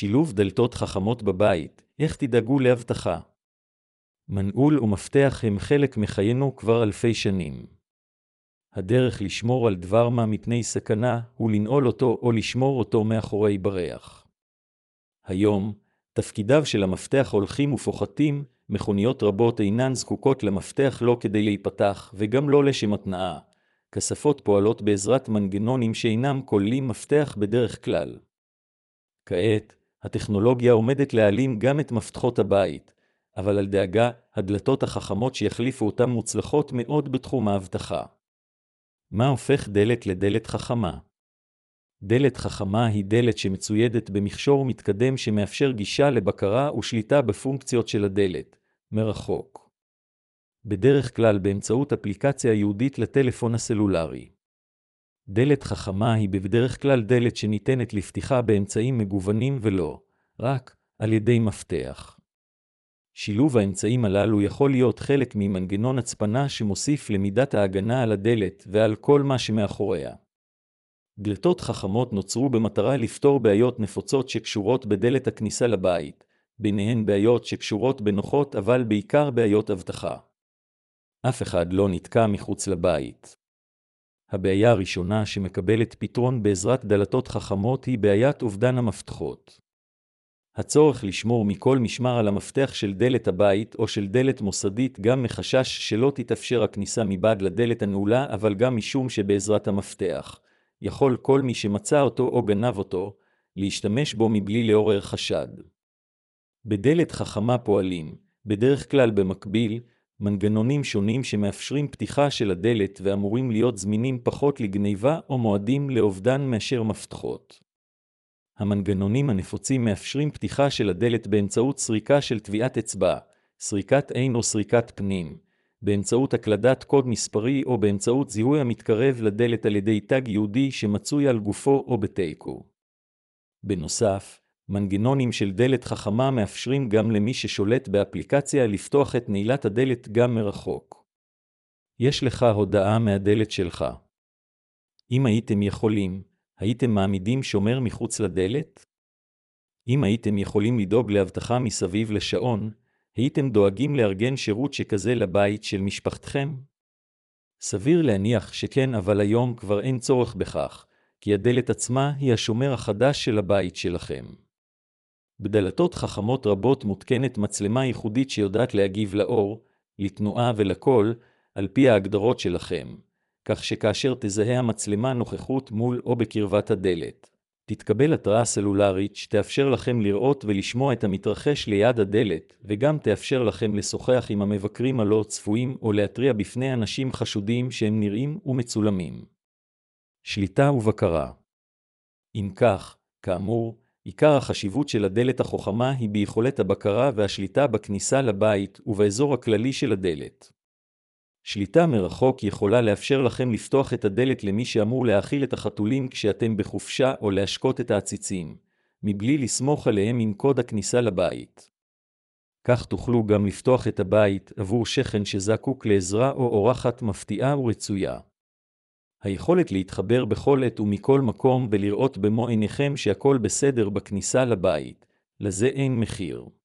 שילוב דלתות חכמות בבית, איך תדאגו להבטחה? מנעול ומפתח הם חלק מחיינו כבר אלפי שנים. הדרך לשמור על דבר מה מפני סכנה הוא לנעול אותו או לשמור אותו מאחורי בריח. היום, תפקידיו של המפתח הולכים ופוחתים, מכוניות רבות אינן זקוקות למפתח לא כדי להיפתח וגם לא לשם התנעה. כספות פועלות בעזרת מנגנונים שאינם כוללים מפתח בדרך כלל. כעת, הטכנולוגיה עומדת להעלים גם את מפתחות הבית, אבל על דאגה, הדלתות החכמות שיחליפו אותם מוצלחות מאוד בתחום האבטחה. מה הופך דלת לדלת חכמה? דלת חכמה היא דלת שמצוידת במכשור מתקדם שמאפשר גישה לבקרה ושליטה בפונקציות של הדלת, מרחוק. בדרך כלל באמצעות אפליקציה ייעודית לטלפון הסלולרי. דלת חכמה היא בדרך כלל דלת שניתנת לפתיחה באמצעים מגוונים ולא, רק על ידי מפתח. שילוב האמצעים הללו יכול להיות חלק ממנגנון הצפנה שמוסיף למידת ההגנה על הדלת ועל כל מה שמאחוריה. דלתות חכמות נוצרו במטרה לפתור בעיות נפוצות שקשורות בדלת הכניסה לבית, ביניהן בעיות שקשורות בנוחות אבל בעיקר בעיות אבטחה. אף אחד לא נתקע מחוץ לבית. הבעיה הראשונה שמקבלת פתרון בעזרת דלתות חכמות היא בעיית אובדן המפתחות. הצורך לשמור מכל משמר על המפתח של דלת הבית או של דלת מוסדית גם מחשש שלא תתאפשר הכניסה מבעד לדלת הנעולה, אבל גם משום שבעזרת המפתח יכול כל מי שמצא אותו או גנב אותו להשתמש בו מבלי לעורר חשד. בדלת חכמה פועלים, בדרך כלל במקביל, מנגנונים שונים שמאפשרים פתיחה של הדלת ואמורים להיות זמינים פחות לגניבה או מועדים לאובדן מאשר מפתחות. המנגנונים הנפוצים מאפשרים פתיחה של הדלת באמצעות סריקה של טביעת אצבע, סריקת עין או סריקת פנים, באמצעות הקלדת קוד מספרי או באמצעות זיהוי המתקרב לדלת על ידי תג ייעודי שמצוי על גופו או בתיקו. בנוסף, מנגנונים של דלת חכמה מאפשרים גם למי ששולט באפליקציה לפתוח את נעילת הדלת גם מרחוק. יש לך הודעה מהדלת שלך. אם הייתם יכולים, הייתם מעמידים שומר מחוץ לדלת? אם הייתם יכולים לדאוג להבטחה מסביב לשעון, הייתם דואגים לארגן שירות שכזה לבית של משפחתכם? סביר להניח שכן, אבל היום כבר אין צורך בכך, כי הדלת עצמה היא השומר החדש של הבית שלכם. בדלתות חכמות רבות מותקנת מצלמה ייחודית שיודעת להגיב לאור, לתנועה ולקול, על פי ההגדרות שלכם, כך שכאשר תזהה המצלמה נוכחות מול או בקרבת הדלת, תתקבל התראה סלולרית שתאפשר לכם לראות ולשמוע את המתרחש ליד הדלת, וגם תאפשר לכם לשוחח עם המבקרים הלא צפויים או להתריע בפני אנשים חשודים שהם נראים ומצולמים. שליטה ובקרה. אם כך, כאמור, עיקר החשיבות של הדלת החכמה היא ביכולת הבקרה והשליטה בכניסה לבית ובאזור הכללי של הדלת. שליטה מרחוק יכולה לאפשר לכם לפתוח את הדלת למי שאמור להאכיל את החתולים כשאתם בחופשה או להשקות את העציצים, מבלי לסמוך עליהם עם קוד הכניסה לבית. כך תוכלו גם לפתוח את הבית עבור שכן שזקוק לעזרה או אורחת מפתיעה ורצויה. היכולת להתחבר בכל עת ומכל מקום ולראות במו עיניכם שהכל בסדר בכניסה לבית, לזה אין מחיר.